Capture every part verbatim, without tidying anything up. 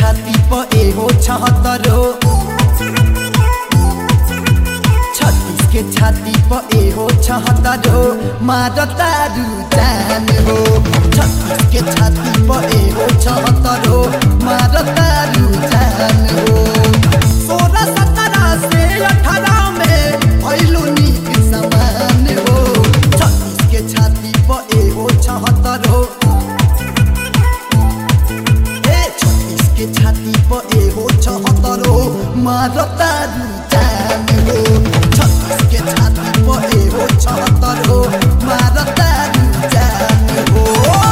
छाती पर ए हो छहत्तरो छत्तीस के छाती पर ए हो छहत्तरो मारता रुचान हो छत्तीस के छाती पर ए हो छहत्तरो मारता रुचान हो सोलह सत्रह से अठारह में भइलु नीक समान हो छत्तीस के छाती पर ए हो छहत्तरो छाती पर ए हो छहत्तरो मारता रुचान हो छत्तीस के छाती पर ए हो छहत्तरो मारता रुचान हो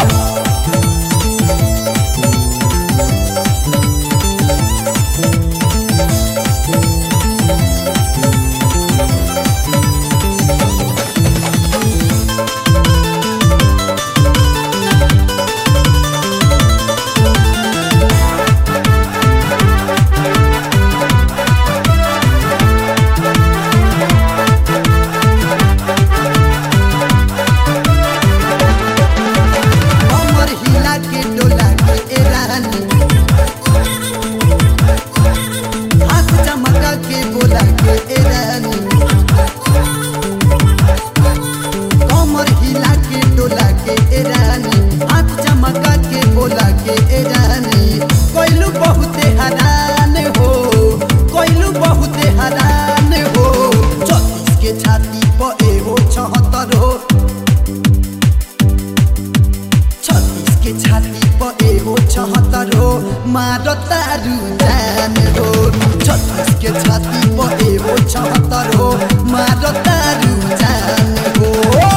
मारता रुचान हो छत्तीस के छाती पर ए हो छहत्तरो मारता रुचान हो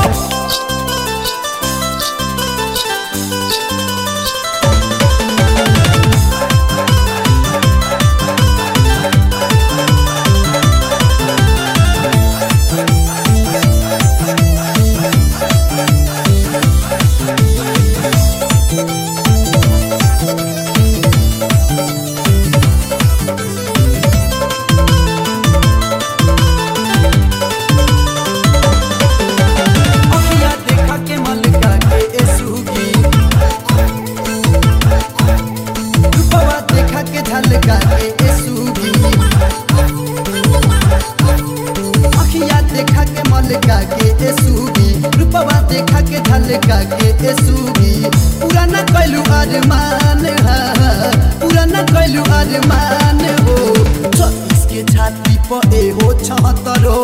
झलका के ए सूगी अखिया देखा के मलका के ए सूगी रूपवा देखा के झलका के ए सूगी पुराना कैलू अरमान हा पुराना कैलू अरमान हो छत्तीस के छाती पर ए हो छहत्तरो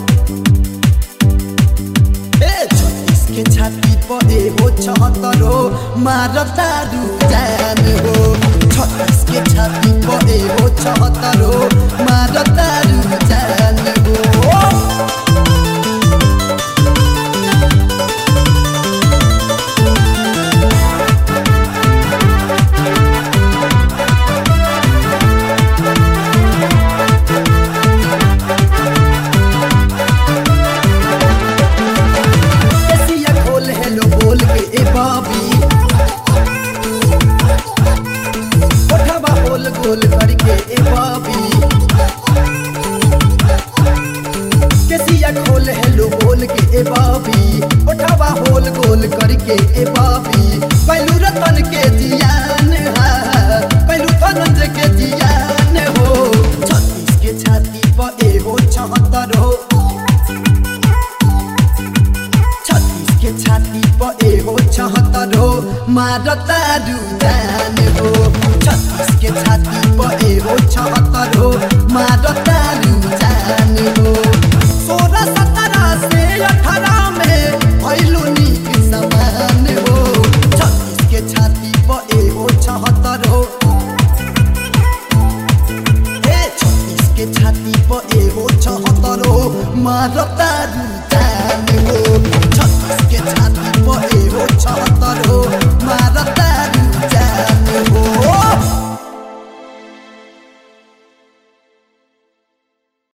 ए छत्तीस के छाती पर ए हो छहत्तरो मारता रुचान हो छत्तीस के छाती पर ए हो छहत्तरो मारता रुचान हो गोल करके ए बाबी केसिया खोल हेलो बोल के ए बाबी उठावा होल गोल करके ए बाबी